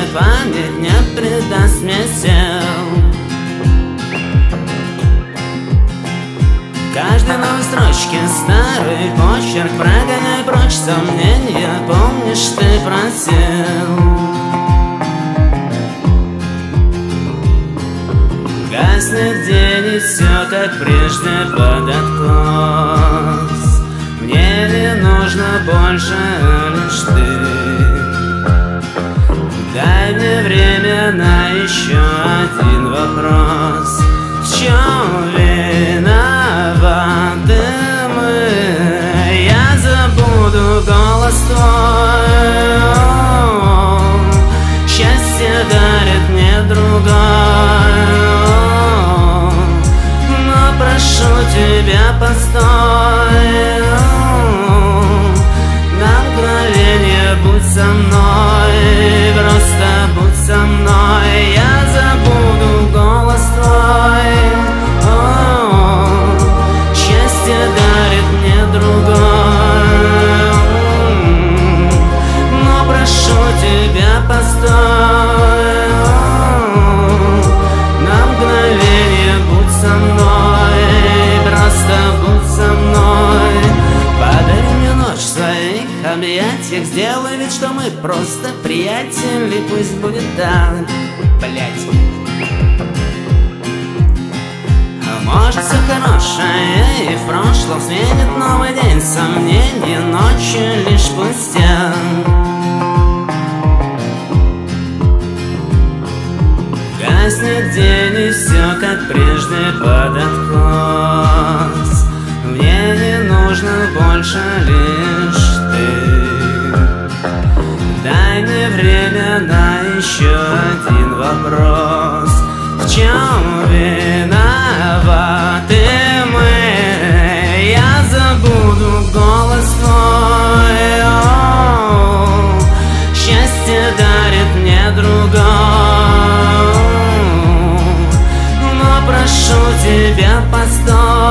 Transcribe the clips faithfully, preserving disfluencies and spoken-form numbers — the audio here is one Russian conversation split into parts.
память не предаст мне сил. Каждой новой строчке старый почерк, прогоняй прочь сомнения, помнишь, ты просил. Гаснет день и все как прежде под откос. Мне не нужно больше, лишь ты. Дай мне время на еще один вопрос. В чем виноваты мы? Я забуду голос твой. Счастье дарит мне другой. Но прошу тебя, постой. На мгновение будь со мной. Просто будь со мной. Я забуду голос твой. Счастье дарит мне другой. Но прошу тебя, постой. На мгновение будь со мной. Просто будь со мной. Подари мне ночь в своих объятиях. Сделай вид, что мы просто приятели. Пусть будет так, блять. Может, все хорошее и в прошлом сменит новый день сомнений, ночью лишь пустяк. Гаснет день и все как прежде под откос. Мне не нужно больше, лишь ты. Дай мне время на еще один вопрос. В чем виноваты мы? Я забуду голос твой. О, счастье дарит мне другой. Но прошу тебя, постой.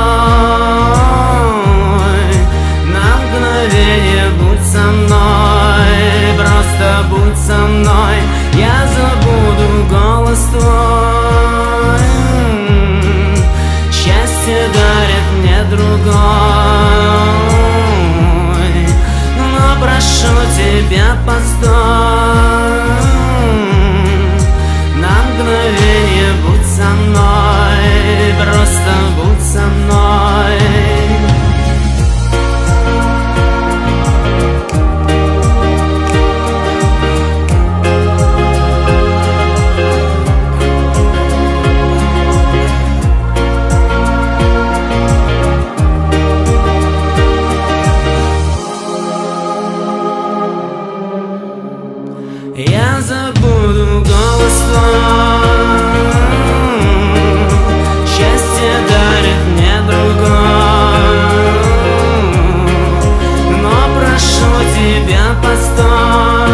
На мгновение будь со мной. Просто будь со мной. Я забуду голос твой. Счастье дарит мне другой. Но прошу тебя, постой. На мгновение будь со мной. Просто будь со мной. Я забуду голос твой. Счастье дарит мне другой. Но прошу тебя, постой.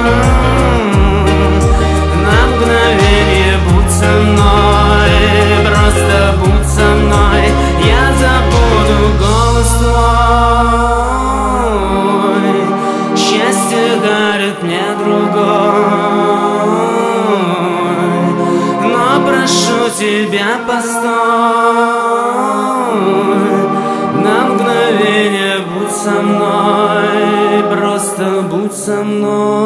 На мгновение будь со мной. Просто будь со мной. Я забуду голос твой. Счастье дарит мне другой. Но прошу тебя, постой. На мгновение будь со мной. Просто будь со мной.